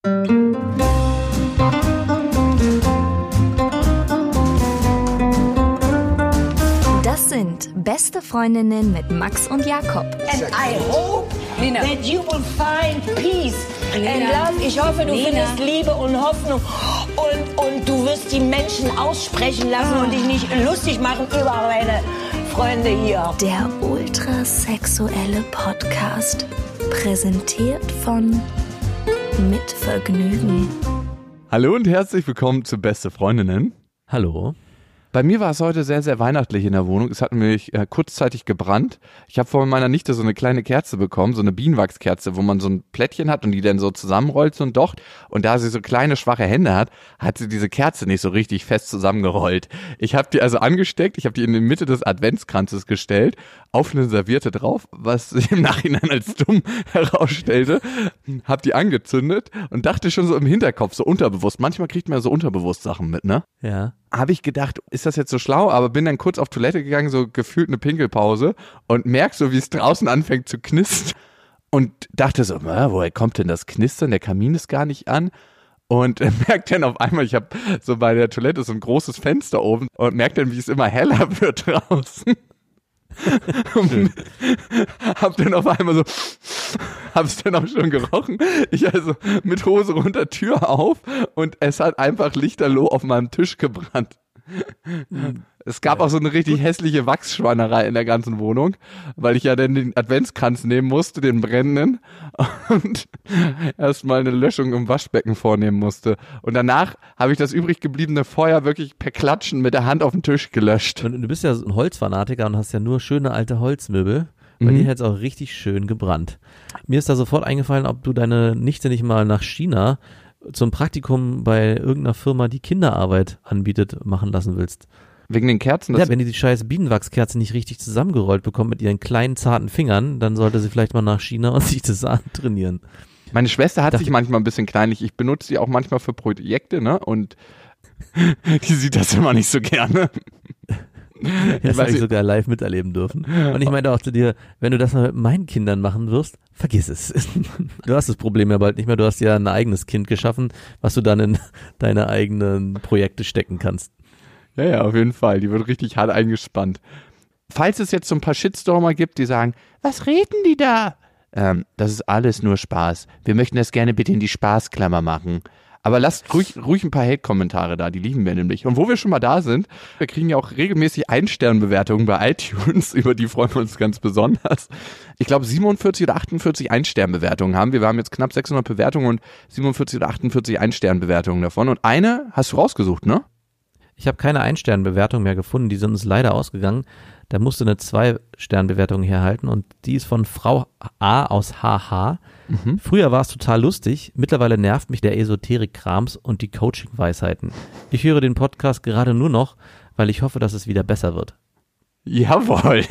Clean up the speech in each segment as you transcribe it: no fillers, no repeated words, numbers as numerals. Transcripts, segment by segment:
Das sind Beste Freundinnen mit Max und Jakob. And I hope that you will find peace and love. Ich hoffe, du findest Liebe und Hoffnung und du wirst die Menschen aussprechen lassen und dich nicht lustig machen über meine Freunde hier. Der ultrasexuelle Podcast, präsentiert von Mit Vergnügen. Hallo und herzlich willkommen zu Beste Freundinnen. Hallo. Bei mir war es heute sehr, sehr weihnachtlich in der Wohnung. Es hat nämlich kurzzeitig gebrannt. Ich habe von meiner Nichte so eine kleine Kerze bekommen, so eine Bienenwachskerze, wo man so ein Plättchen hat und die dann so zusammenrollt, so ein Docht. Und da sie so kleine, schwache Hände hat sie diese Kerze nicht so richtig fest zusammengerollt. Ich habe die also angesteckt, ich habe die in die Mitte des Adventskranzes gestellt, auf eine Serviette drauf, was sich im Nachhinein als dumm herausstellte, habe die angezündet und dachte schon so im Hinterkopf, so unterbewusst. Manchmal kriegt man so unterbewusst Sachen mit, ne? Ja. Habe ich gedacht, ist das jetzt so schlau, aber bin dann kurz auf Toilette gegangen, so gefühlt eine Pinkelpause und merk so, wie es draußen anfängt zu knistern und dachte so, woher kommt denn das Knistern? Der Kamin ist gar nicht an und merkt dann auf einmal, ich habe so bei der Toilette so ein großes Fenster oben und merkt dann, wie es immer heller wird draußen. Und hab dann auf einmal so, hab's dann auch schon gerochen. Ich also mit Hose runter, Tür auf und es hat einfach lichterloh auf meinem Tisch gebrannt. Es gab auch so eine richtig hässliche Wachsschweinerei in der ganzen Wohnung, weil ich ja dann den Adventskranz nehmen musste, den brennenden, und erstmal eine Löschung im Waschbecken vornehmen musste. Und danach habe ich das übrig gebliebene Feuer wirklich per Klatschen mit der Hand auf den Tisch gelöscht. Und du bist ja ein Holzfanatiker und hast ja nur schöne alte Holzmöbel. Bei dir hätte es auch richtig schön gebrannt. Mir ist da sofort eingefallen, ob du deine Nichte nicht mal nach China zum Praktikum bei irgendeiner Firma, die Kinderarbeit anbietet, machen lassen willst. Wegen den Kerzen? Ja, wenn die scheiß Bienenwachskerze nicht richtig zusammengerollt bekommt mit ihren kleinen, zarten Fingern, dann sollte sie vielleicht mal nach China und sich das antrainieren. Meine Schwester hat sich manchmal ein bisschen kleinlich. Ich benutze sie auch manchmal für Projekte, ne? Und die sieht das immer nicht so gerne. Das habe ich sogar live miterleben dürfen. Und ich meinte auch zu dir, wenn du das mal mit meinen Kindern machen wirst, vergiss es. Du hast das Problem ja bald nicht mehr. Du hast ja ein eigenes Kind geschaffen, was du dann in deine eigenen Projekte stecken kannst. Ja, auf jeden Fall. Die wird richtig hart eingespannt. Falls es jetzt so ein paar Shitstormer gibt, die sagen, was reden die da? Das ist alles nur Spaß. Wir möchten das gerne bitte in die Spaßklammer machen. Aber lasst ruhig ein paar Hate-Kommentare da, die lieben wir nämlich. Und wo wir schon mal da sind, wir kriegen ja auch regelmäßig Ein-Stern-Bewertungen bei iTunes, über die freuen wir uns ganz besonders. Ich glaube 47 oder 48 Ein-Stern-Bewertungen haben wir. Wir haben jetzt knapp 600 Bewertungen und 47 oder 48 Ein-Stern-Bewertungen davon. Und eine hast du rausgesucht, ne? Ich habe keine Ein-Stern-Bewertung mehr gefunden, die sind uns leider ausgegangen. Da musste eine 2-Stern-Bewertung herhalten und die ist von Frau A aus HH. Früher war es total lustig, mittlerweile nervt mich der Esoterik-Krams und die Coaching-Weisheiten. Ich höre den Podcast gerade nur noch, weil ich hoffe, dass es wieder besser wird. Jawohl.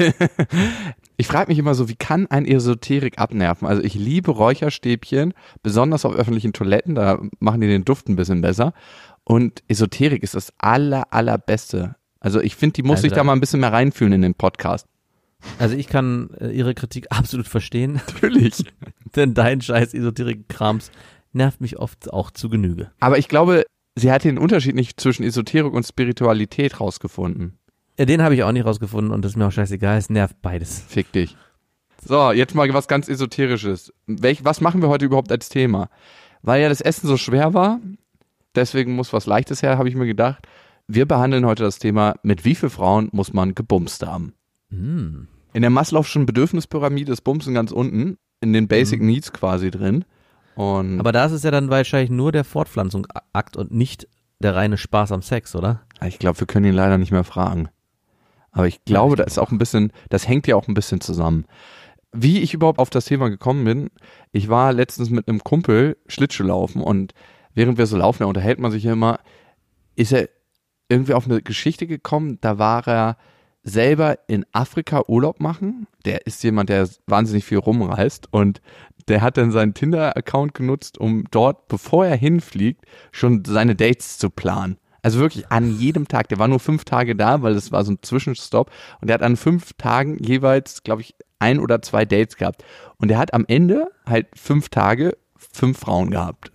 Ich frage mich immer so, wie kann ein Esoterik abnerven? Also ich liebe Räucherstäbchen, besonders auf öffentlichen Toiletten, da machen die den Duft ein bisschen besser. Und Esoterik ist das allerbeste. Also ich finde, die muss sich da mal ein bisschen mehr reinfühlen in den Podcast. Also ich kann ihre Kritik absolut verstehen. Natürlich. Denn dein scheiß Esoterik-Krams nervt mich oft auch zu Genüge. Aber ich glaube, sie hat den Unterschied nicht zwischen Esoterik und Spiritualität rausgefunden. Ja, den habe ich auch nicht rausgefunden und das ist mir auch scheißegal, es nervt beides. Fick dich. So, jetzt mal was ganz Esoterisches. Was machen wir heute überhaupt als Thema? Weil ja das Essen so schwer war, deswegen muss was Leichtes her, habe ich mir gedacht. Wir behandeln heute das Thema, mit wie vielen Frauen muss man gebumst haben? In der Maslow'schen Bedürfnispyramide ist Bumsen ganz unten, in den Basic Needs quasi drin. Und aber da ist es ja dann wahrscheinlich nur der Fortpflanzungsakt und nicht der reine Spaß am Sex, oder? Ich glaube, wir können ihn leider nicht mehr fragen. Aber ich glaube, das hängt ja auch ein bisschen zusammen. Wie ich überhaupt auf das Thema gekommen bin, ich war letztens mit einem Kumpel Schlittschuhlaufen und während wir so laufen, da unterhält man sich ja immer, ist er irgendwie auf eine Geschichte gekommen, da war er selber in Afrika Urlaub machen. Der ist jemand, der wahnsinnig viel rumreist und der hat dann seinen Tinder-Account genutzt, um dort, bevor er hinfliegt, schon seine Dates zu planen. Also wirklich an jedem Tag. Der war nur 5 Tage da, weil das war so ein Zwischenstopp. Und der hat an 5 Tagen jeweils, glaube ich, 1 oder 2 Dates gehabt. Und der hat am Ende halt 5 Tage 5 Frauen gehabt.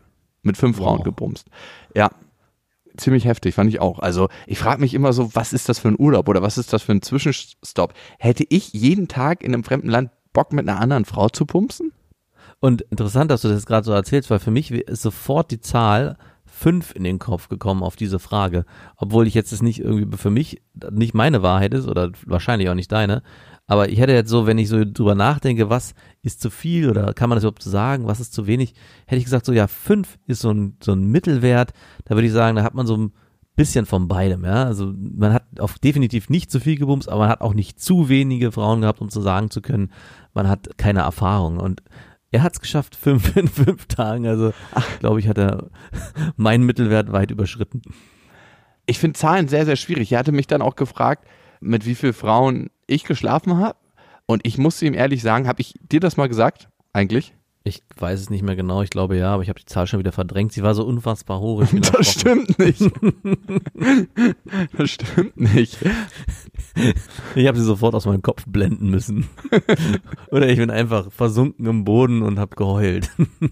mit 5 Frauen gebumst. Ja, ziemlich heftig, fand ich auch. Also ich frage mich immer so, was ist das für ein Urlaub oder was ist das für ein Zwischenstopp? Hätte ich jeden Tag in einem fremden Land Bock mit einer anderen Frau zu bumsen? Und interessant, dass du das gerade so erzählst, weil für mich ist sofort die Zahl 5 in den Kopf gekommen auf diese Frage. Obwohl ich jetzt das nicht irgendwie für mich nicht meine Wahrheit ist oder wahrscheinlich auch nicht deine. Aber ich hätte jetzt so, wenn ich so drüber nachdenke, was ist zu viel oder kann man das überhaupt sagen, was ist zu wenig, hätte ich gesagt so, ja 5 ist so ein Mittelwert. Da würde ich sagen, da hat man so ein bisschen von beidem, ja. Also man hat definitiv nicht zu viel gebumst, aber man hat auch nicht zu wenige Frauen gehabt, um zu sagen zu können, man hat keine Erfahrung. Und er hat es geschafft, 5 in 5 Tagen. Also, glaube ich, hat er meinen Mittelwert weit überschritten. Ich finde Zahlen sehr, sehr schwierig. Er hatte mich dann auch gefragt, mit wie vielen Frauen ich geschlafen habe. Und ich musste ihm ehrlich sagen, habe ich dir das mal gesagt eigentlich? Ich weiß es nicht mehr genau, ich glaube ja, aber ich habe die Zahl schon wieder verdrängt. Sie war so unfassbar hoch. Das stimmt nicht. Das stimmt nicht. Ich habe sie sofort aus meinem Kopf blenden müssen. Oder ich bin einfach versunken im Boden und habe geheult.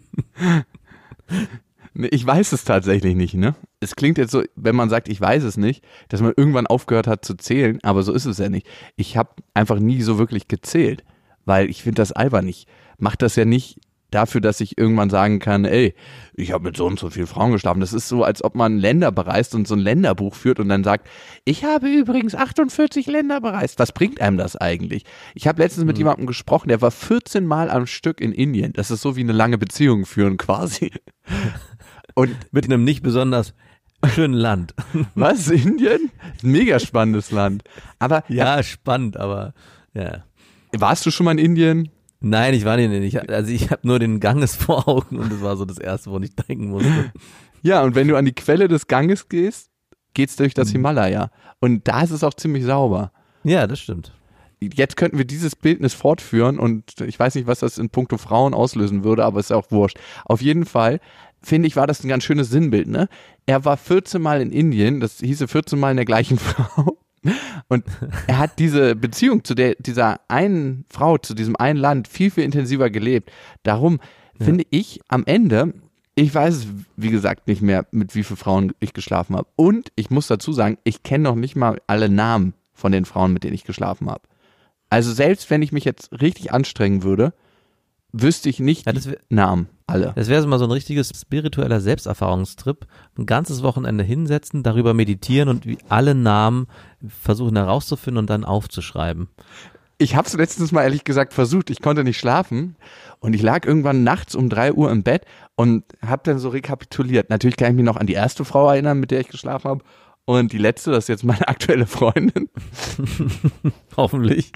Ich weiß es tatsächlich nicht, ne? Es klingt jetzt so, wenn man sagt, ich weiß es nicht, dass man irgendwann aufgehört hat zu zählen, aber so ist es ja nicht. Ich habe einfach nie so wirklich gezählt, weil ich finde das albern. Ich mache das ja nicht dafür, dass ich irgendwann sagen kann, ey, ich habe mit so und so vielen Frauen geschlafen. Das ist so, als ob man Länder bereist und so ein Länderbuch führt und dann sagt, ich habe übrigens 48 Länder bereist. Was bringt einem das eigentlich? Ich habe letztens mit jemandem gesprochen, der war 14 Mal am Stück in Indien. Das ist so wie eine lange Beziehung führen quasi. Und mit einem nicht besonders schönen Land. Was, Indien? Mega spannendes Land. Aber ja, spannend, aber ja. Warst du schon mal in Indien? Nein, ich war nicht. Ich habe nur den Ganges vor Augen und das war so das Erste, woran ich denken musste. Ja, und wenn du an die Quelle des Ganges gehst, geht's durch das Himalaya. Und da ist es auch ziemlich sauber. Ja, das stimmt. Jetzt könnten wir dieses Bildnis fortführen und ich weiß nicht, was das in puncto Frauen auslösen würde, aber ist ja auch wurscht. Auf jeden Fall, finde ich, war das ein ganz schönes Sinnbild, ne? Er war 14 Mal in Indien, das hieße 14 Mal in der gleichen Frau. Und er hat diese Beziehung zu dieser einen Frau, zu diesem einen Land viel, viel intensiver gelebt. Darum finde ich am Ende, ich weiß es, wie gesagt, nicht mehr, mit wie vielen Frauen ich geschlafen habe. Und ich muss dazu sagen, ich kenne noch nicht mal alle Namen von den Frauen, mit denen ich geschlafen habe. Also selbst wenn ich mich jetzt richtig anstrengen würde, wüsste ich nicht die Namen, alle. Das wäre so mal so ein richtiges spiritueller Selbsterfahrungstrip. Ein ganzes Wochenende hinsetzen, darüber meditieren und alle Namen versuchen herauszufinden und dann aufzuschreiben. Ich habe es letztens mal ehrlich gesagt versucht, ich konnte nicht schlafen und ich lag irgendwann nachts um 3 Uhr im Bett und habe dann so rekapituliert. Natürlich kann ich mich noch an die erste Frau erinnern, mit der ich geschlafen habe. Und die letzte, das ist jetzt meine aktuelle Freundin. Hoffentlich.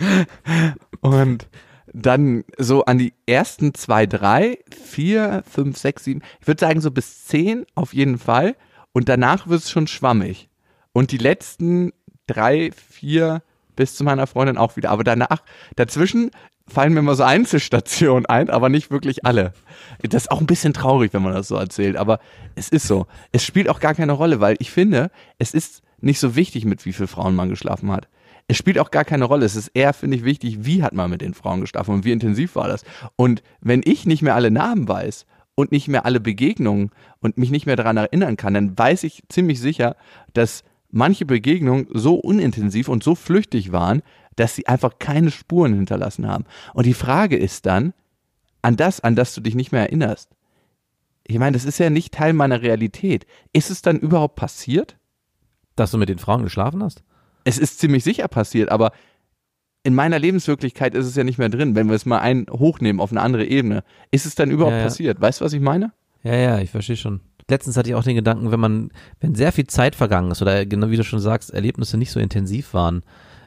Und dann so an die ersten 2, 3, 4, 5, 6, 7, ich würde sagen so bis 10 auf jeden Fall. Und danach wird es schon schwammig. Und die letzten 3, 4 bis zu meiner Freundin auch wieder. Aber danach, dazwischen fallen mir mal so Einzelstationen ein, aber nicht wirklich alle. Das ist auch ein bisschen traurig, wenn man das so erzählt, aber es ist so. Es spielt auch gar keine Rolle, weil ich finde, es ist nicht so wichtig, mit wie vielen Frauen man geschlafen hat. Es spielt auch gar keine Rolle. Es ist eher, finde ich, wichtig, wie hat man mit den Frauen geschlafen und wie intensiv war das. Und wenn ich nicht mehr alle Namen weiß und nicht mehr alle Begegnungen und mich nicht mehr daran erinnern kann, dann weiß ich ziemlich sicher, dass manche Begegnungen so unintensiv und so flüchtig waren, dass sie einfach keine Spuren hinterlassen haben. Und die Frage ist dann, an das du dich nicht mehr erinnerst. Ich meine, das ist ja nicht Teil meiner Realität. Ist es dann überhaupt passiert? Dass du mit den Frauen geschlafen hast? Es ist ziemlich sicher passiert, aber in meiner Lebenswirklichkeit ist es ja nicht mehr drin. Wenn wir es mal hochnehmen auf eine andere Ebene, ist es dann überhaupt passiert? Weißt du, was ich meine? Ja, ich verstehe schon. Letztens hatte ich auch den Gedanken, wenn sehr viel Zeit vergangen ist oder genau wie du schon sagst, Erlebnisse nicht so intensiv waren,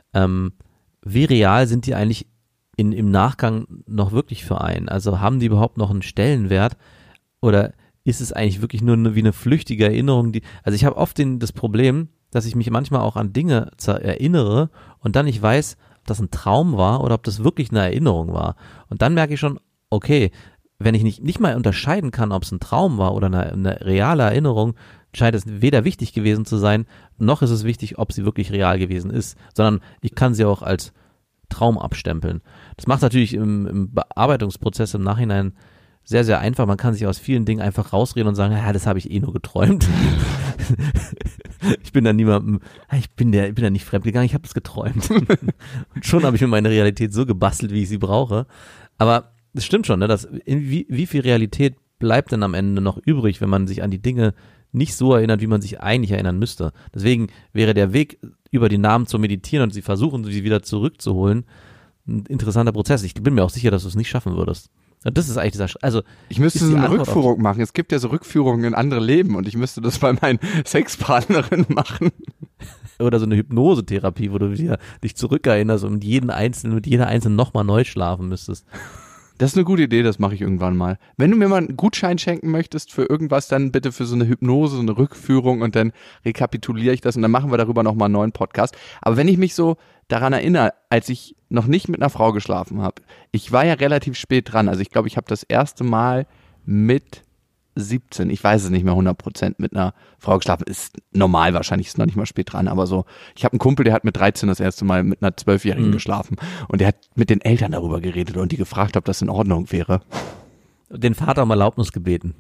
wie real sind die eigentlich im Nachgang noch wirklich für einen? Also haben die überhaupt noch einen Stellenwert oder ist es eigentlich wirklich nur wie eine flüchtige Erinnerung? Also ich habe oft das Problem, dass ich mich manchmal auch an Dinge erinnere und dann nicht weiß, ob das ein Traum war oder ob das wirklich eine Erinnerung war. Und dann merke ich schon, okay, wenn ich nicht mal unterscheiden kann, ob es ein Traum war oder eine reale Erinnerung, scheint es weder wichtig gewesen zu sein, noch ist es wichtig, ob sie wirklich real gewesen ist, sondern ich kann sie auch als Traum abstempeln. Das macht natürlich im Bearbeitungsprozess im Nachhinein sehr, sehr einfach. Man kann sich aus vielen Dingen einfach rausreden und sagen, ja, das habe ich eh nur geträumt. Ich bin da niemandem, ich bin da nicht fremdgegangen, ich habe das geträumt. Und schon habe ich mir meine Realität so gebastelt, wie ich sie brauche. Aber es stimmt schon, ne, dass wie viel Realität bleibt denn am Ende noch übrig, wenn man sich an die Dinge nicht so erinnert, wie man sich eigentlich erinnern müsste. Deswegen wäre der Weg, über die Namen zu meditieren und sie versuchen, sie wieder zurückzuholen, ein interessanter Prozess. Ich bin mir auch sicher, dass du es nicht schaffen würdest. Und das ist eigentlich dieser, also ich müsste so eine Rückführung machen. Es gibt ja so Rückführungen in andere Leben und ich müsste das bei meinen Sexpartnerinnen machen. Oder so eine Hypnosetherapie, wo du dich zurückerinnerst und mit jeder einzelnen nochmal neu schlafen müsstest. Das ist eine gute Idee, das mache ich irgendwann mal. Wenn du mir mal einen Gutschein schenken möchtest für irgendwas, dann bitte für so eine Hypnose, so eine Rückführung und dann rekapituliere ich das und dann machen wir darüber nochmal einen neuen Podcast. Aber wenn ich mich so daran erinnere, als ich noch nicht mit einer Frau geschlafen habe, ich war ja relativ spät dran, also ich glaube, ich habe das erste Mal mit 17, ich weiß es nicht mehr 100%, mit einer Frau geschlafen, ist normal wahrscheinlich, ist noch nicht mal spät dran, aber so, ich habe einen Kumpel, der hat mit 13 das erste Mal mit einer 12-Jährigen geschlafen und der hat mit den Eltern darüber geredet und die gefragt, ob das in Ordnung wäre. Den Vater um Erlaubnis gebeten.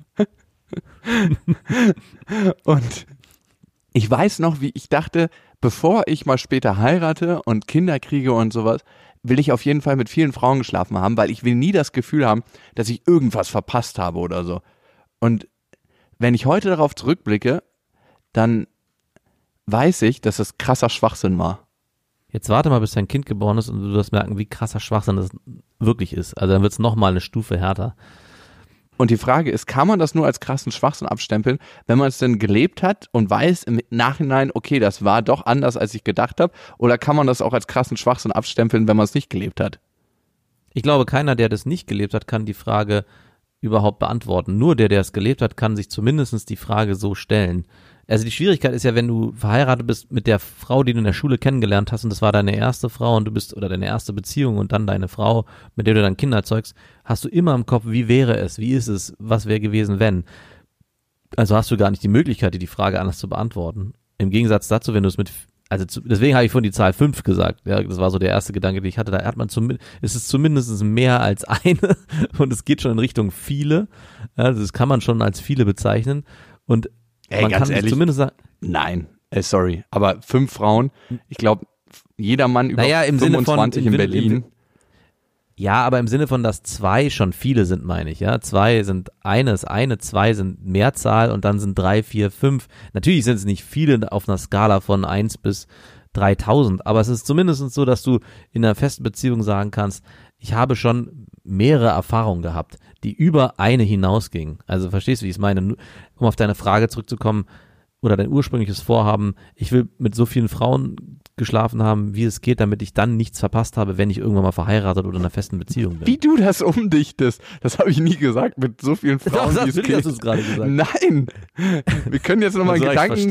Und ich weiß noch, wie ich dachte, bevor ich mal später heirate und Kinder kriege und sowas, will ich auf jeden Fall mit vielen Frauen geschlafen haben, weil ich will nie das Gefühl haben, dass ich irgendwas verpasst habe oder so. Und wenn ich heute darauf zurückblicke, dann weiß ich, dass das krasser Schwachsinn war. Jetzt warte mal, bis dein Kind geboren ist und du wirst merken, wie krasser Schwachsinn das wirklich ist. Also dann wird es nochmal eine Stufe härter. Und die Frage ist, kann man das nur als krassen Schwachsinn abstempeln, wenn man es denn gelebt hat und weiß im Nachhinein, okay, das war doch anders, als ich gedacht habe? Oder kann man das auch als krassen Schwachsinn abstempeln, wenn man es nicht gelebt hat? Ich glaube, keiner, der das nicht gelebt hat, kann die Frage überhaupt beantworten. Nur der es gelebt hat, kann sich zumindest die Frage so stellen. Also die Schwierigkeit ist ja, wenn du verheiratet bist mit der Frau, die du in der Schule kennengelernt hast und das war deine erste Frau und du bist, oder deine erste Beziehung und dann deine Frau, mit der du dann Kinder erzeugst, hast du immer im Kopf, wie wäre es, wie ist es, was wäre gewesen, wenn. Also hast du gar nicht die Möglichkeit, dir die Frage anders zu beantworten. Im Gegensatz dazu, wenn du es deswegen habe ich vorhin die Zahl 5 gesagt, ja, das war so der erste Gedanke, den ich hatte, da hat man es ist zumindest mehr als eine und es geht schon in Richtung viele, ja, das kann man schon als viele bezeichnen und man ganz kann ehrlich, zumindest sagen, nein, sorry, aber 5 Frauen, ich glaube, jeder Mann über im 25 Sinne von, in Berlin. Ja, aber im Sinne von, dass 2 schon viele sind, meine ich, ja. 2 sind eine, 2 sind Mehrzahl und dann sind 3, 4, 5. Natürlich sind es nicht viele auf einer Skala von 1 bis 3000, aber es ist zumindest so, dass du in einer festen Beziehung sagen kannst, ich habe schon mehrere Erfahrungen gehabt, die über eine hinausgingen. Also verstehst du, wie ich es meine? Um auf deine Frage zurückzukommen oder dein ursprüngliches Vorhaben, ich will mit so vielen Frauen geschlafen haben, wie es geht, damit ich dann nichts verpasst habe, wenn ich irgendwann mal verheiratet oder in einer festen Beziehung bin. Wie du das umdichtest, das habe ich nie gesagt, mit so vielen Frauen, Doch, wie es geht. Hast du es gerade gesagt. Nein, wir können jetzt nochmal einen Gedanken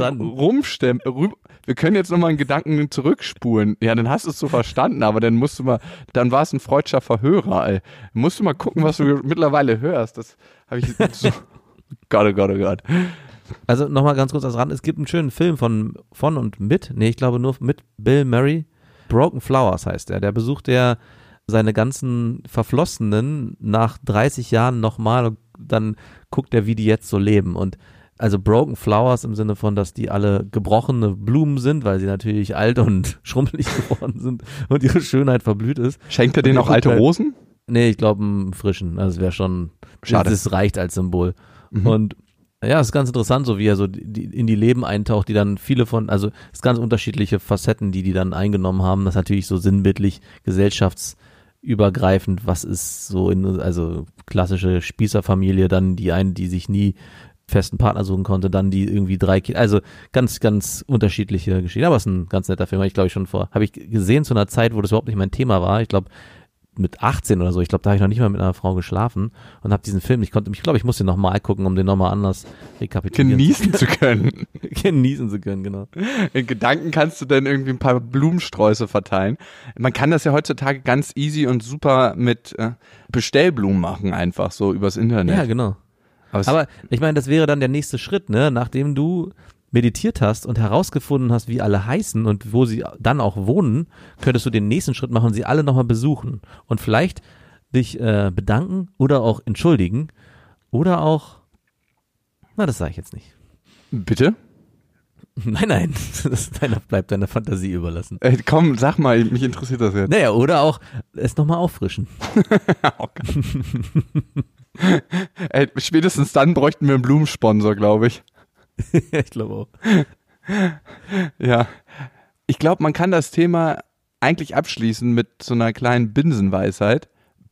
wir können jetzt nochmal einen Gedanken zurückspulen. Ja, dann hast du es so verstanden, aber dann dann war es ein freudscher Verhörer, ey. Musst du mal gucken, was du mittlerweile hörst. Das habe ich so, Gott. Also nochmal ganz kurz als Rand, es gibt einen schönen Film von und mit, ich glaube nur mit Bill Murray, Broken Flowers heißt er, der besucht seine ganzen Verflossenen nach 30 Jahren nochmal und dann guckt er, wie die jetzt so leben und also Broken Flowers im Sinne von, dass die alle gebrochene Blumen sind, weil sie natürlich alt und schrumpelig geworden sind und ihre Schönheit verblüht ist. Schenkt er denen auch alte Rosen? Nee, ich glaube einen frischen, also es wäre schon, schade. Das reicht als Symbol. Und ja, es ist ganz interessant, so wie er so in die Leben eintaucht, die dann also es ist ganz unterschiedliche Facetten, die dann eingenommen haben. Das ist natürlich so sinnbildlich, gesellschaftsübergreifend, was ist so also klassische Spießerfamilie, dann die sich nie festen Partner suchen konnte, dann die irgendwie 3 Kinder, also ganz, ganz unterschiedliche Geschichten. Aber es ist ein ganz netter Film, habe ich gesehen zu einer Zeit, wo das überhaupt nicht mein Thema war. Ich glaube, mit 18 oder so, ich glaube, da habe ich noch nicht mal mit einer Frau geschlafen und habe diesen Film, ich muss den nochmal gucken, um den nochmal anders rekapitulieren Genießen zu können, genau. In Gedanken kannst du dann irgendwie ein paar Blumensträuße verteilen. Man kann das ja heutzutage ganz easy und super mit Bestellblumen machen, einfach so übers Internet. Ja, genau. Aber ich meine, das wäre dann der nächste Schritt, ne? Nachdem du meditiert hast und herausgefunden hast, wie alle heißen und wo sie dann auch wohnen, könntest du den nächsten Schritt machen und sie alle nochmal besuchen und vielleicht dich bedanken oder auch entschuldigen Oder auch, das sage ich jetzt nicht. Bitte? Nein, das bleibt deiner Fantasie überlassen. Komm, sag mal, mich interessiert das jetzt. Naja, oder auch es nochmal auffrischen. Spätestens dann bräuchten wir einen Blumensponsor, glaube ich. Ich glaube auch. Ja, ich glaube, man kann das Thema eigentlich abschließen mit so einer kleinen Bimsenweisheit.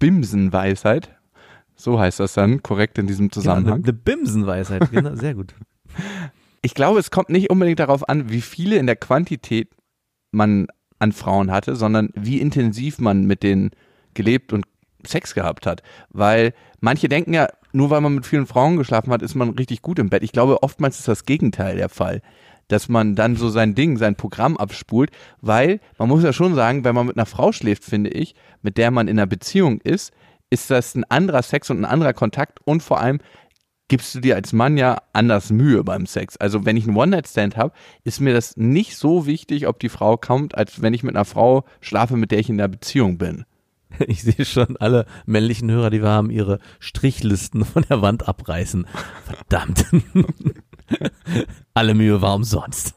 So heißt das dann, korrekt in diesem Zusammenhang. Genau, eine Bimsenweisheit, genau, sehr gut. Ich glaube, es kommt nicht unbedingt darauf an, wie viele in der Quantität man an Frauen hatte, sondern wie intensiv man mit denen gelebt und Sex gehabt hat. Weil manche denken ja, nur weil man mit vielen Frauen geschlafen hat, ist man richtig gut im Bett. Ich glaube, oftmals ist das Gegenteil der Fall. Dass man dann so sein Programm abspult, weil man muss ja schon sagen, wenn man mit einer Frau schläft, finde ich, mit der man in einer Beziehung ist das ein anderer Sex und ein anderer Kontakt und vor allem gibst du dir als Mann ja anders Mühe beim Sex. Also wenn ich einen One-Night-Stand habe, ist mir das nicht so wichtig, ob die Frau kommt, als wenn ich mit einer Frau schlafe, mit der ich in einer Beziehung bin. Ich sehe schon alle männlichen Hörer, die wir haben, ihre Strichlisten von der Wand abreißen. Verdammt. Alle Mühe war umsonst.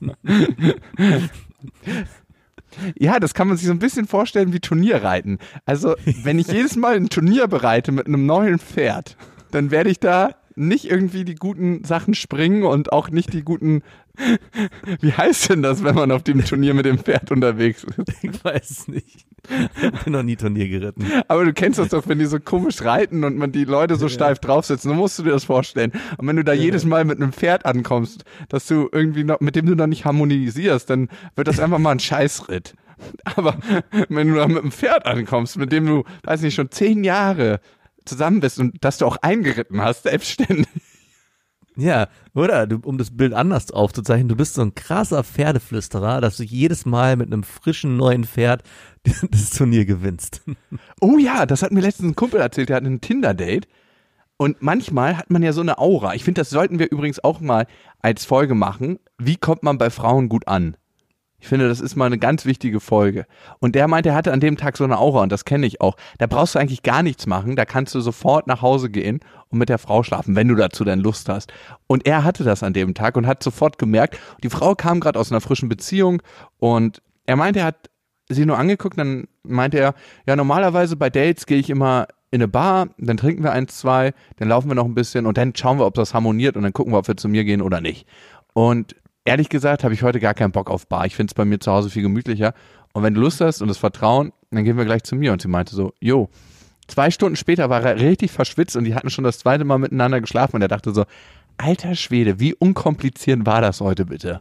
Ja, das kann man sich so ein bisschen vorstellen wie Turnierreiten. Also wenn ich jedes Mal ein Turnier bereite mit einem neuen Pferd, dann werde ich da nicht irgendwie die guten Sachen springen und auch nicht die guten, wie heißt denn das, wenn man auf dem Turnier mit dem Pferd unterwegs ist? Ich weiß es nicht. Ich bin noch nie Turnier geritten. Aber du kennst das doch, wenn die so komisch reiten und man die Leute so steif draufsetzen, so musst du dir das vorstellen. Und wenn du da jedes Mal mit einem Pferd ankommst, dass du irgendwie noch, mit dem du noch nicht harmonisierst, dann wird das einfach mal ein Scheißritt. Aber wenn du da mit einem Pferd ankommst, mit dem du, weiß nicht, schon 10 Jahre zusammen bist und dass du auch eingeritten hast, selbstständig. Ja, oder? Um das Bild anders aufzuzeichnen, du bist so ein krasser Pferdeflüsterer, dass du jedes Mal mit einem frischen neuen Pferd das Turnier gewinnst. Oh ja, das hat mir letztens ein Kumpel erzählt, der hat ein Tinder-Date und manchmal hat man ja so eine Aura. Ich finde, das sollten wir übrigens auch mal als Folge machen. Wie kommt man bei Frauen gut an? Ich finde, das ist mal eine ganz wichtige Folge. Und der meinte, er hatte an dem Tag so eine Aura und das kenne ich auch. Da brauchst du eigentlich gar nichts machen, da kannst du sofort nach Hause gehen und mit der Frau schlafen, wenn du dazu dann Lust hast. Und er hatte das an dem Tag und hat sofort gemerkt, die Frau kam gerade aus einer frischen Beziehung und er meinte, er hat sie nur angeguckt, dann meinte er, ja normalerweise bei Dates gehe ich immer in eine Bar, dann trinken wir 1, 2, dann laufen wir noch ein bisschen und dann schauen wir, ob das harmoniert und dann gucken wir, ob wir zu mir gehen oder nicht. Und ehrlich gesagt habe ich heute gar keinen Bock auf Bar. Ich finde es bei mir zu Hause viel gemütlicher. Und wenn du Lust hast und das Vertrauen, dann gehen wir gleich zu mir. Und sie meinte so, 2 Stunden später war er richtig verschwitzt und die hatten schon das 2. Mal miteinander geschlafen. Und er dachte so, alter Schwede, wie unkompliziert war das heute bitte?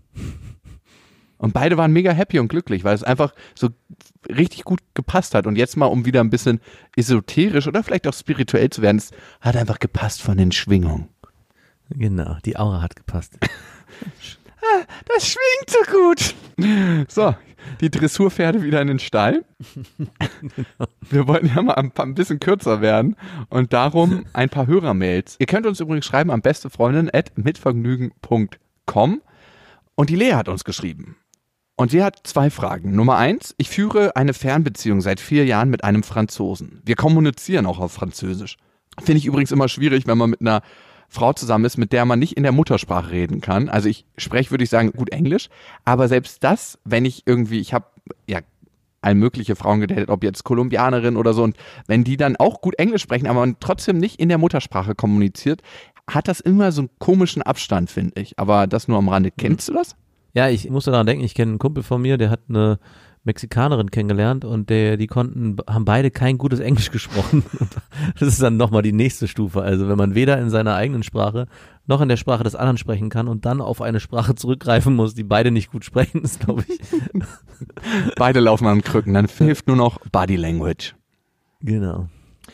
Und beide waren mega happy und glücklich, weil es einfach so richtig gut gepasst hat. Und jetzt mal, um wieder ein bisschen esoterisch oder vielleicht auch spirituell zu werden, es hat einfach gepasst von den Schwingungen. Genau, die Aura hat gepasst. Das schwingt so gut. So, die Dressurpferde wieder in den Stall. Wir wollten ja mal ein bisschen kürzer werden und darum ein paar Hörermails. Ihr könnt uns übrigens schreiben am bestefreundin@mitvergnügen.com und die Lea hat uns geschrieben. Und sie hat 2 Fragen. Nummer 1, ich führe eine Fernbeziehung seit 4 Jahren mit einem Franzosen. Wir kommunizieren auch auf Französisch. Finde ich übrigens immer schwierig, wenn man mit einer Frau zusammen ist, mit der man nicht in der Muttersprache reden kann. Also ich spreche, würde ich sagen, gut Englisch, aber selbst das, wenn ich habe ja all mögliche Frauen gedatet, ob jetzt Kolumbianerin oder so, und wenn die dann auch gut Englisch sprechen, aber man trotzdem nicht in der Muttersprache kommuniziert, hat das immer so einen komischen Abstand, finde ich. Aber das nur am Rande. Kennst du das? Ja, ich musste daran denken, ich kenne einen Kumpel von mir, der hat eine Mexikanerin kennengelernt und haben beide kein gutes Englisch gesprochen. Das ist dann nochmal die nächste Stufe. Also wenn man weder in seiner eigenen Sprache noch in der Sprache des anderen sprechen kann und dann auf eine Sprache zurückgreifen muss, die beide nicht gut sprechen, ist, glaube ich. Beide laufen an Krücken, dann hilft nur noch Body Language. Genau.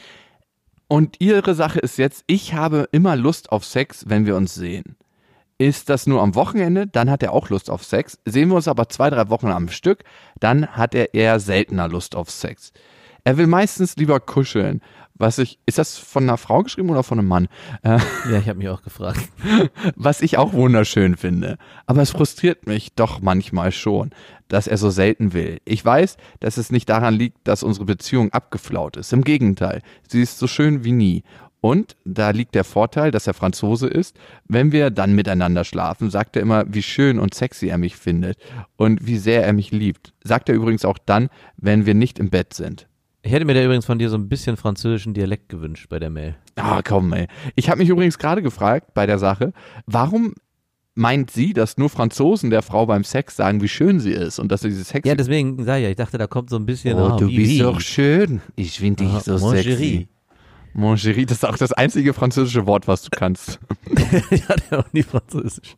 Und ihre Sache ist jetzt, ich habe immer Lust auf Sex, wenn wir uns sehen. Ist das nur am Wochenende, dann hat er auch Lust auf Sex. Sehen wir uns aber 2, 3 Wochen am Stück, dann hat er eher seltener Lust auf Sex. Er will meistens lieber kuscheln. Ist das von einer Frau geschrieben oder von einem Mann? Ja, ich habe mich auch gefragt. Was ich auch wunderschön finde. Aber es frustriert mich doch manchmal schon, dass er so selten will. Ich weiß, dass es nicht daran liegt, dass unsere Beziehung abgeflaut ist. Im Gegenteil, sie ist so schön wie nie. Und da liegt der Vorteil, dass er Franzose ist. Wenn wir dann miteinander schlafen, sagt er immer, wie schön und sexy er mich findet und wie sehr er mich liebt. Sagt er übrigens auch dann, wenn wir nicht im Bett sind. Ich hätte mir da übrigens von dir so ein bisschen französischen Dialekt gewünscht bei der Mail. Ah, komm, ey. Ich habe mich übrigens gerade gefragt bei der Sache, warum meint sie, dass nur Franzosen der Frau beim Sex sagen, wie schön sie ist und dass sie diese Sex... Ja, deswegen sag ich ja, ich dachte, da kommt so ein bisschen... du bist doch schön. Ich finde dich so mon sexy. chéri. Mon chéri, das ist auch das einzige französische Wort, was du kannst. Ich hatte auch nie Französisch.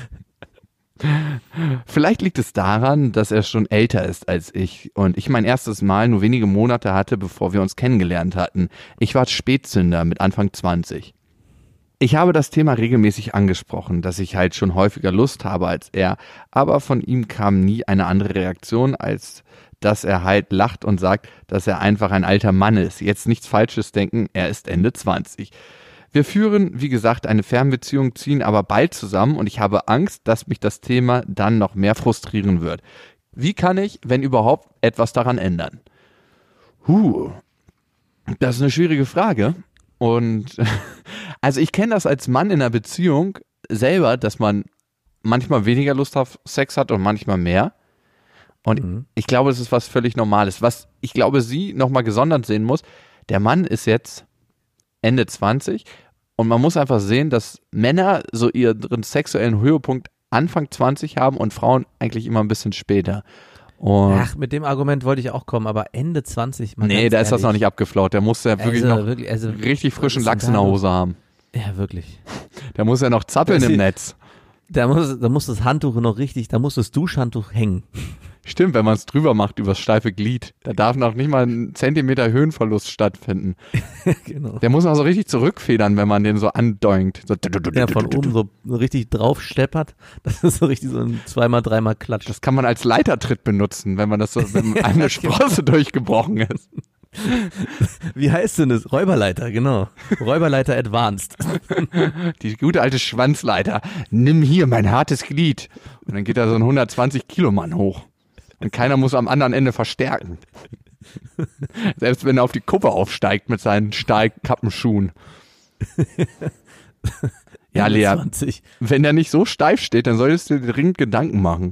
Vielleicht liegt es daran, dass er schon älter ist als ich und ich mein erstes Mal nur wenige Monate hatte, bevor wir uns kennengelernt hatten. Ich war Spätzünder mit Anfang 20. Ich habe das Thema regelmäßig angesprochen, dass ich halt schon häufiger Lust habe als er, aber von ihm kam nie eine andere Reaktion, als dass er halt lacht und sagt, dass er einfach ein alter Mann ist. Jetzt nichts Falsches denken, er ist Ende 20. Wir führen, wie gesagt, eine Fernbeziehung, ziehen aber bald zusammen und ich habe Angst, dass mich das Thema dann noch mehr frustrieren wird. Wie kann ich, wenn überhaupt, etwas daran ändern? Das ist eine schwierige Frage. Und also ich kenne das als Mann in einer Beziehung selber, dass man manchmal weniger Lust auf Sex hat und manchmal mehr. Und ich glaube, das ist was völlig Normales. Was ich glaube, sie nochmal gesondert sehen muss, der Mann ist jetzt Ende 20 und man muss einfach sehen, dass Männer so ihren sexuellen Höhepunkt Anfang 20 haben und Frauen eigentlich immer ein bisschen später. Und Ach, mit dem Argument wollte ich auch kommen, aber Ende 20. Nee, da ist das noch nicht abgeflaut. Der muss ja wirklich noch richtig frischen Lachs in der Hose haben. Ja, wirklich. Der muss ja noch zappeln im Netz. Da muss das Handtuch noch richtig, da muss das Duschhandtuch hängen. Stimmt, wenn man es drüber macht, übers steife Glied. Da darf noch nicht mal ein Zentimeter Höhenverlust stattfinden. Genau. Der muss noch so richtig zurückfedern, wenn man den so andoinkt. So Ja, von oben so richtig drauf steppert. Das ist so richtig so ein 2x-3x Klatsch. Das kann man als Leitertritt benutzen, wenn man das so, wenn eine Sprosse durchgebrochen ist. Wie heißt denn das? Räuberleiter, genau. Räuberleiter Advanced. Die gute alte Schwanzleiter. Nimm hier mein hartes Glied. Und dann geht da so ein 120-Kilo-Mann hoch. Und keiner muss am anderen Ende verstärken. Selbst wenn er auf die Kuppe aufsteigt mit seinen Stahlkappenschuhen. Ja, Lea, 20. wenn der nicht so steif steht, dann solltest du dir dringend Gedanken machen.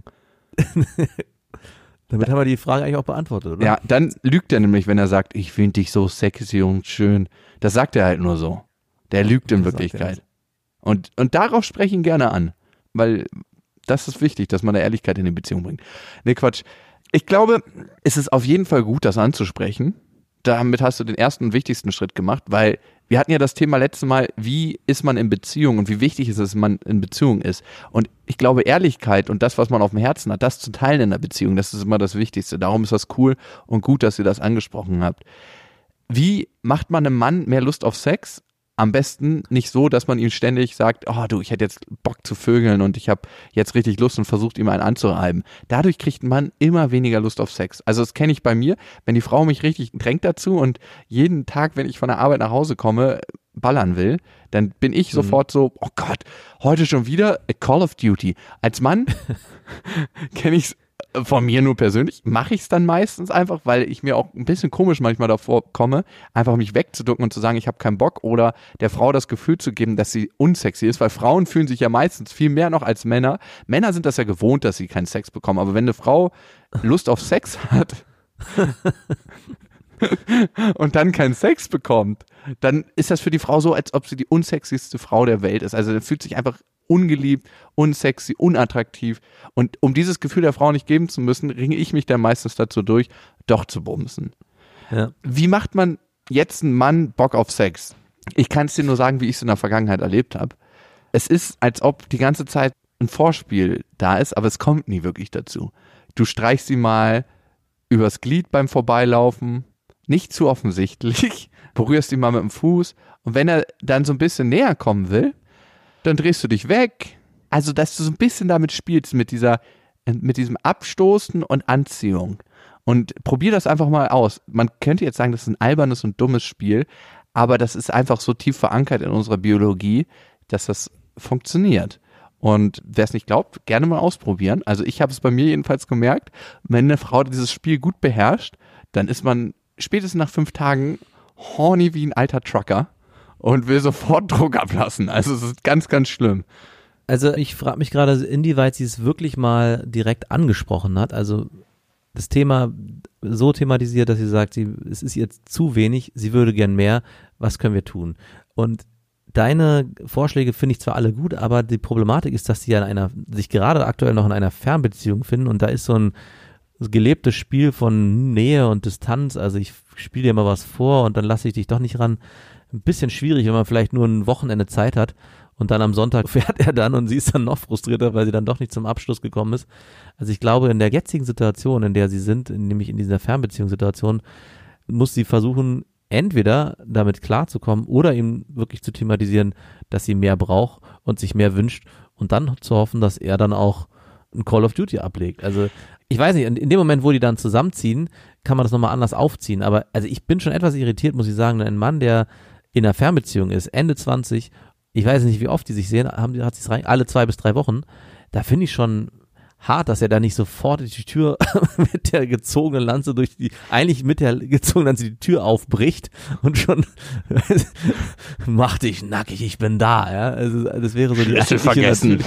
Damit haben wir die Frage eigentlich auch beantwortet, oder? Ja, dann lügt er nämlich, wenn er sagt, ich finde dich so sexy und schön. Das sagt er halt nur so. Der lügt in Wirklichkeit. Und darauf spreche ich ihn gerne an. Weil das ist wichtig, dass man da Ehrlichkeit in die Beziehung bringt. Nee, Quatsch. Ich glaube, es ist auf jeden Fall gut, das anzusprechen. Damit hast du den ersten und wichtigsten Schritt gemacht, weil wir hatten ja das Thema letztes Mal, wie ist man in Beziehung und wie wichtig ist es, dass man in Beziehung ist. Und ich glaube, Ehrlichkeit und das, was man auf dem Herzen hat, das zu teilen in der Beziehung, das ist immer das Wichtigste. Darum ist das cool und gut, dass ihr das angesprochen habt. Wie macht man einem Mann mehr Lust auf Sex? Am besten nicht so, dass man ihm ständig sagt, oh du, ich hätte jetzt Bock zu vögeln und ich habe jetzt richtig Lust und versucht ihm einen anzureiben. Dadurch kriegt ein Mann immer weniger Lust auf Sex. Also das kenne ich bei mir, wenn die Frau mich richtig drängt dazu und jeden Tag, wenn ich von der Arbeit nach Hause komme, ballern will, dann bin ich sofort so, oh Gott, heute schon wieder a Call of Duty. Als Mann kenne ich es von mir nur persönlich, mache ich es dann meistens einfach, weil ich mir auch ein bisschen komisch manchmal davor komme, einfach mich wegzuducken und zu sagen, ich habe keinen Bock oder der Frau das Gefühl zu geben, dass sie unsexy ist, weil Frauen fühlen sich ja meistens viel mehr noch als Männer. Männer sind das ja gewohnt, dass sie keinen Sex bekommen, aber wenn eine Frau Lust auf Sex hat und dann keinen Sex bekommt, dann ist das für die Frau so, als ob sie die unsexyste Frau der Welt ist. Also dann fühlt sich einfach ungeliebt, unsexy, unattraktiv. Und um dieses Gefühl der Frau nicht geben zu müssen, ringe ich mich dann meistens dazu durch, doch zu bumsen. Ja. Wie macht man jetzt einen Mann Bock auf Sex? Ich kann es dir nur sagen, wie ich es in der Vergangenheit erlebt habe. Es ist, als ob die ganze Zeit ein Vorspiel da ist, aber es kommt nie wirklich dazu. Du streichst sie mal übers Glied beim Vorbeilaufen, nicht zu offensichtlich, berührst ihn mal mit dem Fuß und wenn er dann so ein bisschen näher kommen will, dann drehst du dich weg. Also, dass du so ein bisschen damit spielst, mit diesem Abstoßen und Anziehung. Und probier das einfach mal aus. Man könnte jetzt sagen, das ist ein albernes und dummes Spiel, aber das ist einfach so tief verankert in unserer Biologie, dass das funktioniert. Und wer es nicht glaubt, gerne mal ausprobieren. Also ich habe es bei mir jedenfalls gemerkt, wenn eine Frau dieses Spiel gut beherrscht, dann ist man spätestens nach 5 Tagen horny wie ein alter Trucker. und will sofort Druck ablassen. Also es ist ganz, ganz schlimm. Also ich frage mich gerade, inwieweit sie es wirklich mal direkt angesprochen hat. Also das Thema so thematisiert, dass sie sagt, es ist ihr zu wenig, sie würde gern mehr, was können wir tun? Und deine Vorschläge finde ich zwar alle gut, aber die Problematik ist, dass sie sich gerade aktuell noch in einer Fernbeziehung finden und da ist so ein gelebtes Spiel von Nähe und Distanz, also ich spiele dir mal was vor und dann lasse ich dich doch nicht ran. Ein bisschen schwierig, wenn man vielleicht nur ein Wochenende Zeit hat und dann am Sonntag fährt er dann und sie ist dann noch frustrierter, weil sie dann doch nicht zum Abschluss gekommen ist. Also ich glaube, in der jetzigen Situation, in der sie sind, nämlich in dieser Fernbeziehungssituation, muss sie versuchen, entweder damit klarzukommen oder ihm wirklich zu thematisieren, dass sie mehr braucht und sich mehr wünscht und dann zu hoffen, dass er dann auch ein Call of Duty ablegt. Also ich weiß nicht, in dem Moment, wo die dann zusammenziehen, kann man das nochmal anders aufziehen. Aber also ich bin schon etwas irritiert, muss ich sagen. Ein Mann, der in einer Fernbeziehung ist, Ende 20, ich weiß nicht, wie oft die sich sehen, hat sich rein, alle 2 bis 3 Wochen, da finde ich schon hart, dass er da nicht sofort die Tür mit der gezogenen Lanze eigentlich mit der gezogenen Lanze die Tür aufbricht und schon mach dich nackig, ich bin da, ja. Also das wäre so die Schlüssel vergessen.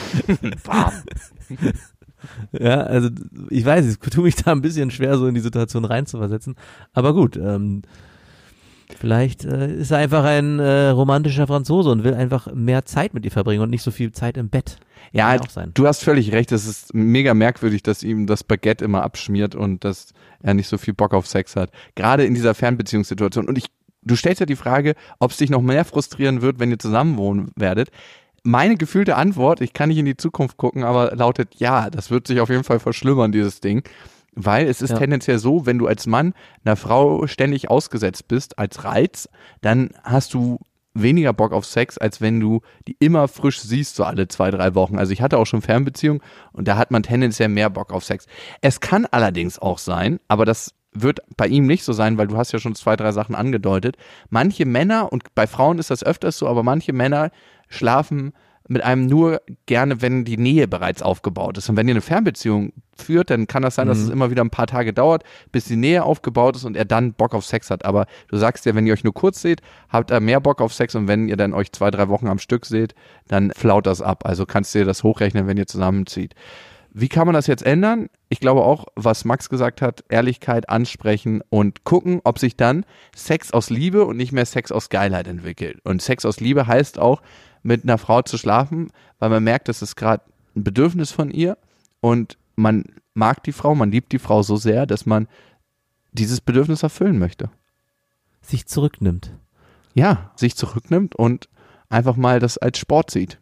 Ja, also ich weiß, ich tue mich da ein bisschen schwer, so in die Situation reinzuversetzen, aber gut, vielleicht ist er einfach ein romantischer Franzose und will einfach mehr Zeit mit ihr verbringen und nicht so viel Zeit im Bett. Ja, du hast völlig recht, es ist mega merkwürdig, dass ihm das Baguette immer abschmiert und dass er nicht so viel Bock auf Sex hat. Gerade in dieser Fernbeziehungssituation. Und du stellst ja die Frage, ob es dich noch mehr frustrieren wird, wenn ihr zusammen wohnen werdet. Meine gefühlte Antwort, ich kann nicht in die Zukunft gucken, aber lautet ja, das wird sich auf jeden Fall verschlimmern, dieses Ding. Weil es ist tendenziell so, wenn du als Mann einer Frau ständig ausgesetzt bist als Reiz, dann hast du weniger Bock auf Sex, als wenn du die immer frisch siehst, so alle 2, 3 Wochen. Also ich hatte auch schon Fernbeziehungen und da hat man tendenziell mehr Bock auf Sex. Es kann allerdings auch sein, aber das wird bei ihm nicht so sein, weil du hast ja schon 2, 3 Sachen angedeutet. Manche Männer, und bei Frauen ist das öfters so, aber manche Männer schlafen mit einem nur gerne, wenn die Nähe bereits aufgebaut ist. Und wenn ihr eine Fernbeziehung führt, dann kann das sein, dass es immer wieder ein paar Tage dauert, bis die Nähe aufgebaut ist und er dann Bock auf Sex hat. Aber du sagst ja, wenn ihr euch nur kurz seht, habt ihr mehr Bock auf Sex und wenn ihr dann euch 2, 3 Wochen am Stück seht, dann flaut das ab. Also kannst du dir das hochrechnen, wenn ihr zusammenzieht. Wie kann man das jetzt ändern? Ich glaube auch, was Max gesagt hat, Ehrlichkeit ansprechen und gucken, ob sich dann Sex aus Liebe und nicht mehr Sex aus Geilheit entwickelt. Und Sex aus Liebe heißt auch, mit einer Frau zu schlafen, weil man merkt, das ist gerade ein Bedürfnis von ihr und man mag die Frau, man liebt die Frau so sehr, dass man dieses Bedürfnis erfüllen möchte. Sich zurücknimmt. Ja, sich zurücknimmt und einfach mal das als Sport sieht.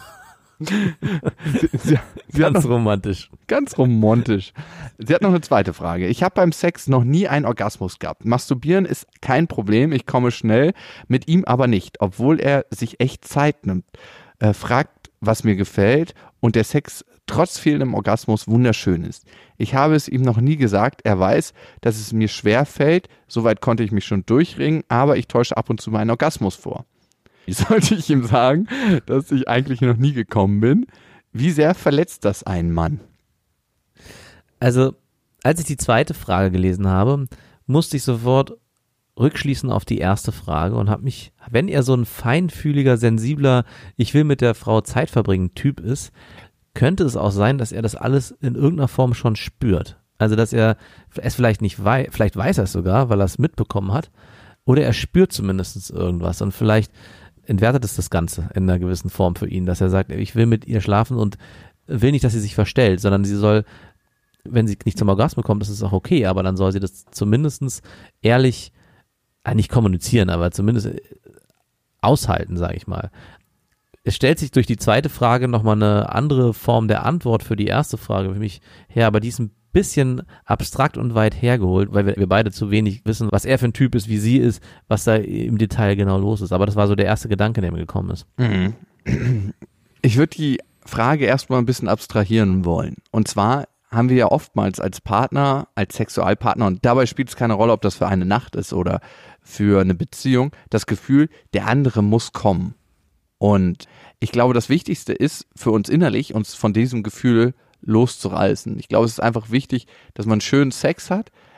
Sie Ganz romantisch. Ganz romantisch. Sie hat noch eine zweite Frage. Ich habe beim Sex noch nie einen Orgasmus gehabt. Masturbieren ist kein Problem, ich komme schnell, mit ihm aber nicht, obwohl er sich echt Zeit nimmt. Fragt, was mir gefällt und der Sex trotz fehlendem Orgasmus wunderschön ist. Ich habe es ihm noch nie gesagt, er weiß, dass es mir schwer fällt, soweit konnte ich mich schon durchringen, aber ich täusche ab und zu meinen Orgasmus vor. Wie sollte ich ihm sagen, dass ich eigentlich noch nie gekommen bin? Wie sehr verletzt das einen Mann? Also, als ich die zweite Frage gelesen habe, musste ich sofort rückschließen auf die erste Frage und habe mich, wenn er so ein feinfühliger, sensibler, ich will mit der Frau Zeit verbringen Typ ist, könnte es auch sein, dass er das alles in irgendeiner Form schon spürt. Also, dass er es vielleicht nicht weiß, vielleicht weiß er es sogar, weil er es mitbekommen hat, oder er spürt zumindest irgendwas und vielleicht entwertet es das Ganze in einer gewissen Form für ihn, dass er sagt, ich will mit ihr schlafen und will nicht, dass sie sich verstellt, sondern sie soll, wenn sie nicht zum Orgasmus kommt, das ist auch okay, aber dann soll sie das zumindest ehrlich, nicht kommunizieren, aber zumindest aushalten, sage ich mal. Es stellt sich durch die zweite Frage nochmal eine andere Form der Antwort für die erste Frage für mich her, aber die ist ein bisschen abstrakt und weit hergeholt, weil wir beide zu wenig wissen, was er für ein Typ ist, wie sie ist, was da im Detail genau los ist. Aber das war so der erste Gedanke, der mir gekommen ist. Ich würde die Frage erstmal ein bisschen abstrahieren wollen. Und zwar haben wir ja oftmals als Partner, als Sexualpartner, und dabei spielt es keine Rolle, ob das für eine Nacht ist oder für eine Beziehung, das Gefühl, der andere muss kommen. Und ich glaube, das Wichtigste ist für uns innerlich, uns von diesem Gefühl loszureißen. Ich glaube, es ist einfach wichtig, dass man schönen Sex hat,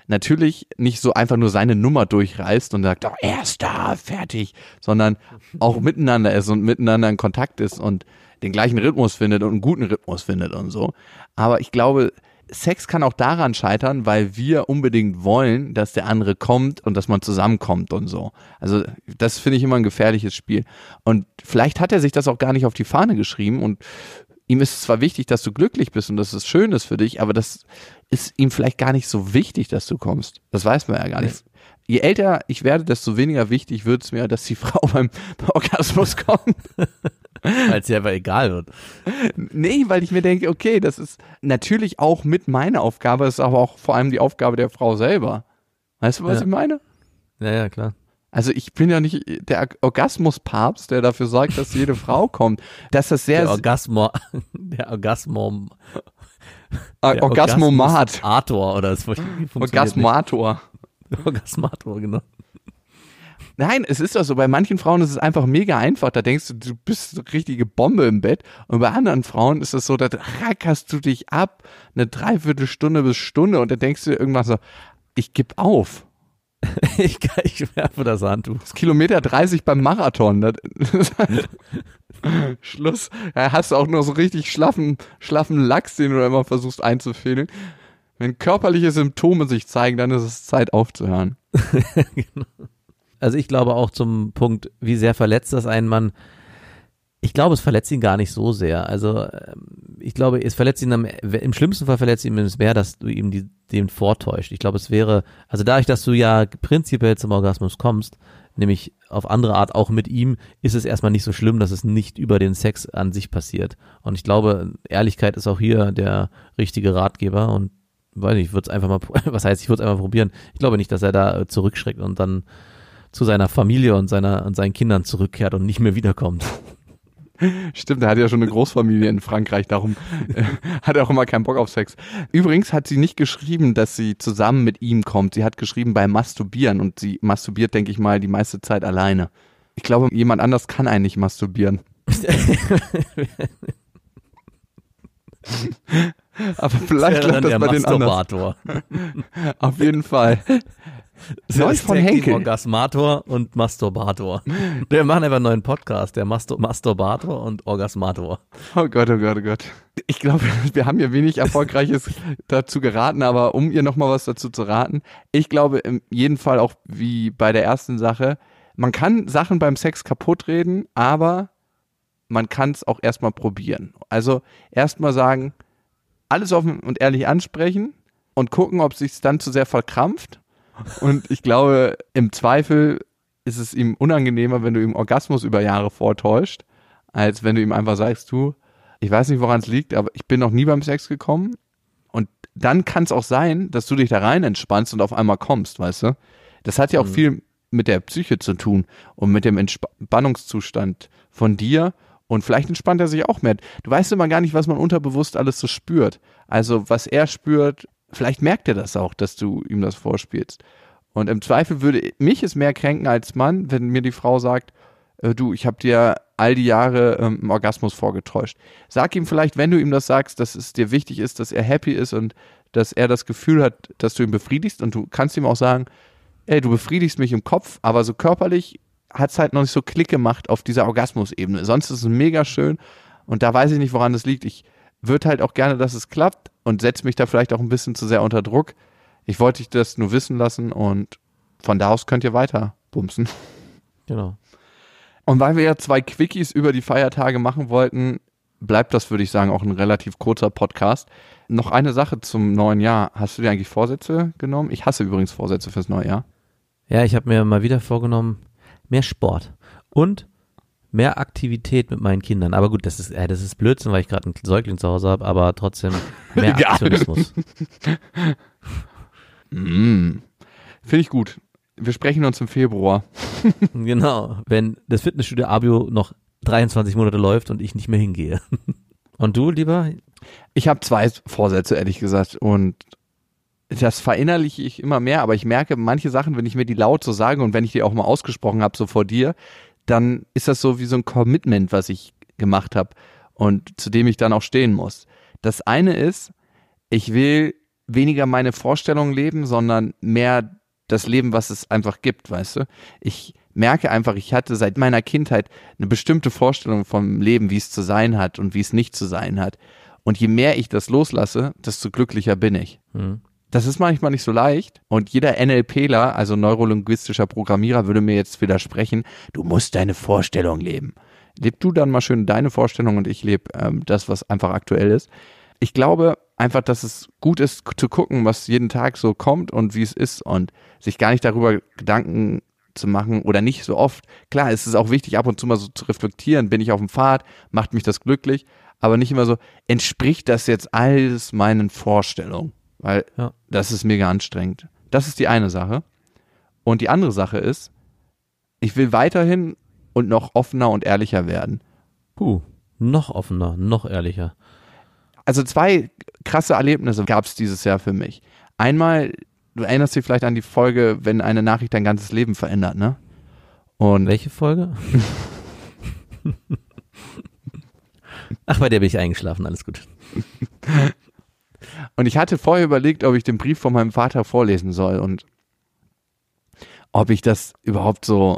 natürlich nicht so einfach nur seine Nummer durchreißt und sagt, oh, er ist da, fertig, sondern auch miteinander ist und miteinander in Kontakt ist und den gleichen Rhythmus findet und einen guten Rhythmus findet und so. Aber ich glaube, Sex kann auch daran scheitern, weil wir unbedingt wollen, dass der andere kommt und dass man zusammenkommt und so. Also das finde ich immer ein gefährliches Spiel. Und vielleicht hat er sich das auch gar nicht auf die Fahne geschrieben und ihm ist es zwar wichtig, dass du glücklich bist und dass es schön ist für dich, aber das ist ihm vielleicht gar nicht so wichtig, dass du kommst. Das weiß man ja gar nicht. Je älter ich werde, desto weniger wichtig wird es mir, dass die Frau beim Orgasmus kommt. Weil es ja aber egal wird. Nee, weil ich mir denke, okay, das ist natürlich auch mit meiner Aufgabe, das ist aber auch vor allem die Aufgabe der Frau selber. Weißt du, was ich meine? Ja, klar. Also ich bin ja nicht der Orgasmuspapst, der dafür sorgt, dass jede Frau kommt. Dass das sehr Orgasmomat oder das Orgasmator, genau. Nein, es ist doch so, bei manchen Frauen ist es einfach mega einfach, da denkst du, du bist eine richtige Bombe im Bett und bei anderen Frauen ist es so, da rackerst du dich ab, eine Dreiviertelstunde bis Stunde und dann denkst du irgendwann so, ich geb auf. Ich werfe das Handtuch. Das Kilometer 30 beim Marathon, das ist halt Schluss. Da hast du auch nur so richtig schlaffen Lachs, den du immer versuchst einzufädeln. Wenn körperliche Symptome sich zeigen, dann ist es Zeit aufzuhören. Genau. Also ich glaube auch zum Punkt, wie sehr verletzt das einen Mann. Ich glaube, es verletzt ihn gar nicht so sehr. Also ich glaube, es verletzt ihn im schlimmsten Fall verletzt ihn mehr, dass du ihm den vortäuscht. Ich glaube, es wäre, also dadurch, dass du ja prinzipiell zum Orgasmus kommst, nämlich auf andere Art auch mit ihm, ist es erstmal nicht so schlimm, dass es nicht über den Sex an sich passiert. Und ich glaube, Ehrlichkeit ist auch hier der richtige Ratgeber und weiß nicht, ich würde es einfach mal probieren. Ich glaube nicht, dass er da zurückschreckt und dann zu seiner Familie und seinen Kindern zurückkehrt und nicht mehr wiederkommt. Stimmt, er hat ja schon eine Großfamilie in Frankreich, darum hat er auch immer keinen Bock auf Sex. Übrigens hat sie nicht geschrieben, dass sie zusammen mit ihm kommt. Sie hat geschrieben beim Masturbieren und sie masturbiert, denke ich mal, die meiste Zeit alleine. Ich glaube, jemand anders kann einen nicht masturbieren. Aber vielleicht klappt das bei den anderen. Auf jeden Fall. Neu von Henkel. Orgasmator und Masturbator. Wir machen einfach einen neuen Podcast, der Masturbator und Orgasmator. Oh Gott, oh Gott, oh Gott. Ich glaube, wir haben hier wenig Erfolgreiches dazu geraten, aber um ihr nochmal was dazu zu raten, ich glaube in jedem Fall auch wie bei der ersten Sache, man kann Sachen beim Sex kaputt reden, aber man kann es auch erstmal probieren. Also erstmal sagen, alles offen und ehrlich ansprechen und gucken, ob es sich dann zu sehr verkrampft. Und ich glaube, im Zweifel ist es ihm unangenehmer, wenn du ihm Orgasmus über Jahre vortäuscht, als wenn du ihm einfach sagst, du, ich weiß nicht, woran es liegt, aber ich bin noch nie beim Sex gekommen. Und dann kann es auch sein, dass du dich da rein entspannst und auf einmal kommst, weißt du? Das hat ja auch viel mit der Psyche zu tun und mit dem Entspannungszustand von dir. Und vielleicht entspannt er sich auch mehr. Du weißt immer gar nicht, was man unterbewusst alles so spürt. Also was er spürt, vielleicht merkt er das auch, dass du ihm das vorspielst. Und im Zweifel würde mich es mehr kränken als Mann, wenn mir die Frau sagt, du, ich habe dir all die Jahre einen Orgasmus vorgetäuscht. Sag ihm vielleicht, wenn du ihm das sagst, dass es dir wichtig ist, dass er happy ist und dass er das Gefühl hat, dass du ihn befriedigst. Und du kannst ihm auch sagen, ey, du befriedigst mich im Kopf, aber so körperlich hat es halt noch nicht so Klick gemacht auf dieser Orgasmusebene. Sonst ist es mega schön und da weiß ich nicht, woran das liegt. Ich würde halt auch gerne, dass es klappt und setze mich da vielleicht auch ein bisschen zu sehr unter Druck. Ich wollte dich das nur wissen lassen und von da aus könnt ihr weiter bumsen. Genau. Und weil wir ja 2 Quickies über die Feiertage machen wollten, bleibt das, würde ich sagen, auch ein relativ kurzer Podcast. Noch eine Sache zum neuen Jahr. Hast du dir eigentlich Vorsätze genommen? Ich hasse übrigens Vorsätze fürs neue Jahr. Ja, ich habe mir mal wieder vorgenommen, mehr Sport und mehr Aktivität mit meinen Kindern. Aber gut, das ist Blödsinn, weil ich gerade einen Säugling zu Hause habe, aber trotzdem mehr Aktionismus. Finde ich gut. Wir sprechen uns im Februar. Genau, wenn das Fitnessstudio Abio noch 23 Monate läuft und ich nicht mehr hingehe. Und du, lieber? Ich habe 2 Vorsätze, ehrlich gesagt, und das verinnerliche ich immer mehr, aber ich merke, manche Sachen, wenn ich mir die laut so sage und wenn ich die auch mal ausgesprochen habe, so vor dir, dann ist das so wie so ein Commitment, was ich gemacht habe und zu dem ich dann auch stehen muss. Das eine ist, ich will weniger meine Vorstellungen leben, sondern mehr das Leben, was es einfach gibt, weißt du? Ich merke einfach, ich hatte seit meiner Kindheit eine bestimmte Vorstellung vom Leben, wie es zu sein hat und wie es nicht zu sein hat. Und je mehr ich das loslasse, desto glücklicher bin ich. Das ist manchmal nicht so leicht und jeder NLPler, also neurolinguistischer Programmierer, würde mir jetzt widersprechen, du musst deine Vorstellung leben. Leb du dann mal schön deine Vorstellung und ich lebe das, was einfach aktuell ist. Ich glaube einfach, dass es gut ist zu gucken, was jeden Tag so kommt und wie es ist und sich gar nicht darüber Gedanken zu machen oder nicht so oft. Klar, es ist auch wichtig, ab und zu mal so zu reflektieren, bin ich auf dem Pfad, macht mich das glücklich, aber nicht immer so, entspricht das jetzt alles meinen Vorstellungen? Weil das ist mega anstrengend. Das ist die eine Sache. Und die andere Sache ist, ich will weiterhin und noch offener und ehrlicher werden. Noch offener, noch ehrlicher. Also 2 krasse Erlebnisse gab es dieses Jahr für mich. Einmal, du erinnerst dich vielleicht an die Folge, wenn eine Nachricht dein ganzes Leben verändert, ne? Und welche Folge? Ach, bei der bin ich eingeschlafen, alles gut. Und ich hatte vorher überlegt, ob ich den Brief von meinem Vater vorlesen soll und ob ich das überhaupt so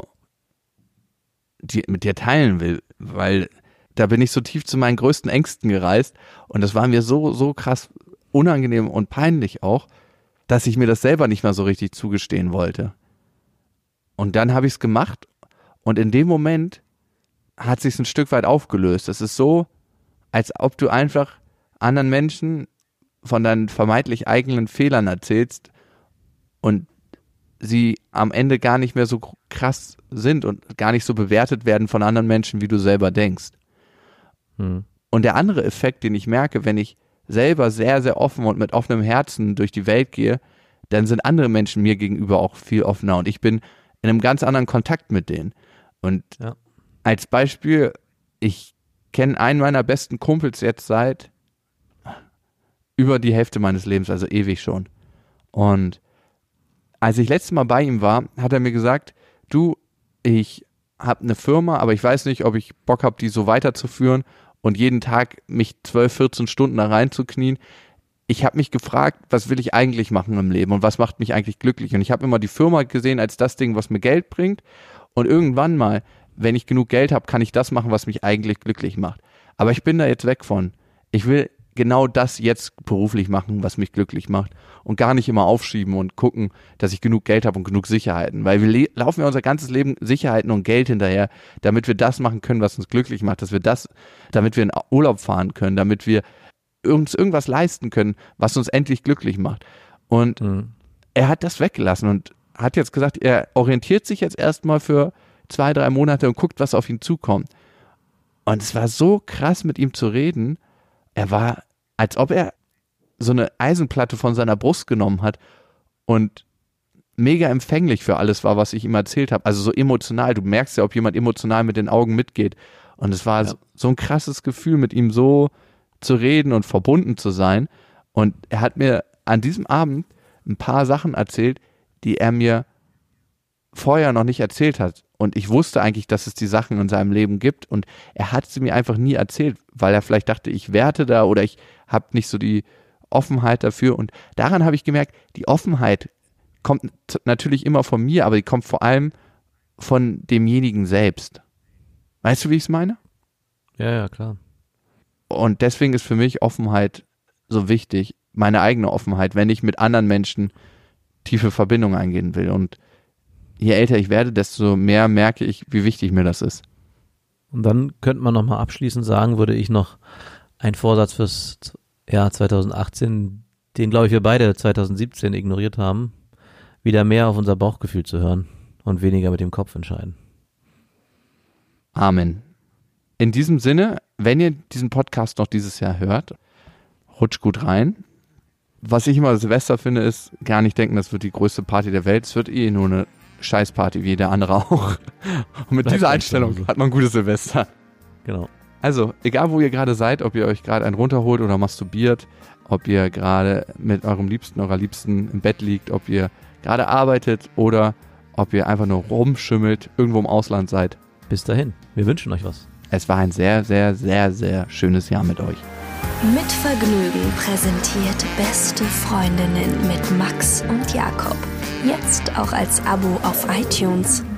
mit dir teilen will, weil da bin ich so tief zu meinen größten Ängsten gereist und das war mir so krass unangenehm und peinlich auch, dass ich mir das selber nicht mal so richtig zugestehen wollte. Und dann habe ich es gemacht und in dem Moment hat sich ein Stück weit aufgelöst. Es ist so, als ob du einfach anderen Menschen von deinen vermeintlich eigenen Fehlern erzählst und sie am Ende gar nicht mehr so krass sind und gar nicht so bewertet werden von anderen Menschen, wie du selber denkst. Und der andere Effekt, den ich merke, wenn ich selber sehr, sehr offen und mit offenem Herzen durch die Welt gehe, dann sind andere Menschen mir gegenüber auch viel offener und ich bin in einem ganz anderen Kontakt mit denen. Und als Beispiel, ich kenne einen meiner besten Kumpels jetzt seit über die Hälfte meines Lebens, also ewig schon. Und als ich letztes Mal bei ihm war, hat er mir gesagt, du, ich habe eine Firma, aber ich weiß nicht, ob ich Bock habe, die so weiterzuführen und jeden Tag mich 12, 14 Stunden da reinzuknien. Ich habe mich gefragt, was will ich eigentlich machen im Leben und was macht mich eigentlich glücklich? Und ich habe immer die Firma gesehen als das Ding, was mir Geld bringt. Und irgendwann mal, wenn ich genug Geld habe, kann ich das machen, was mich eigentlich glücklich macht. Aber ich bin da jetzt weg von. Ich will genau das jetzt beruflich machen, was mich glücklich macht und gar nicht immer aufschieben und gucken, dass ich genug Geld habe und genug Sicherheiten, weil wir laufen ja unser ganzes Leben Sicherheiten und Geld hinterher, damit wir das machen können, was uns glücklich macht, damit wir in Urlaub fahren können, damit wir uns irgendwas leisten können, was uns endlich glücklich macht. Und er hat das weggelassen und hat jetzt gesagt, er orientiert sich jetzt erstmal für 2, 3 Monate und guckt, was auf ihn zukommt. Und es war so krass, mit ihm zu reden. Er war, als ob er so eine Eisenplatte von seiner Brust genommen hat und mega empfänglich für alles war, was ich ihm erzählt habe. Also so emotional. Du merkst ja, ob jemand emotional mit den Augen mitgeht. Und es war so ein krasses Gefühl, mit ihm so zu reden und verbunden zu sein. Und er hat mir an diesem Abend ein paar Sachen erzählt, die er mir vorher noch nicht erzählt hat. Und ich wusste eigentlich, dass es die Sachen in seinem Leben gibt und er hat sie mir einfach nie erzählt, weil er vielleicht dachte, ich werte da oder ich habe nicht so die Offenheit dafür. Und daran habe ich gemerkt, die Offenheit kommt natürlich immer von mir, aber die kommt vor allem von demjenigen selbst. Weißt du, wie ich es meine? Ja, klar. Und deswegen ist für mich Offenheit so wichtig, meine eigene Offenheit, wenn ich mit anderen Menschen tiefe Verbindungen eingehen will. Und je älter ich werde, desto mehr merke ich, wie wichtig mir das ist. Und dann könnte man nochmal abschließend sagen, würde ich noch einen Vorsatz fürs Jahr 2018, den glaube ich wir beide 2017 ignoriert haben, wieder mehr auf unser Bauchgefühl zu hören und weniger mit dem Kopf entscheiden. Amen. In diesem Sinne, wenn ihr diesen Podcast noch dieses Jahr hört, rutscht gut rein. Was ich immer Silvester finde, ist gar nicht denken, das wird die größte Party der Welt. Es wird nur eine Scheißparty wie jeder andere auch. Und mit dieser Einstellung hat man ein gutes Silvester. Genau. Also, egal wo ihr gerade seid, ob ihr euch gerade einen runterholt oder masturbiert, ob ihr gerade mit eurem Liebsten, eurer Liebsten im Bett liegt, ob ihr gerade arbeitet oder ob ihr einfach nur rumschimmelt, irgendwo im Ausland seid. Bis dahin, wir wünschen euch was. Es war ein sehr, sehr, sehr, sehr schönes Jahr mit euch. Mit Vergnügen präsentiert Beste Freundinnen mit Max und Jakob. Jetzt auch als Abo auf iTunes.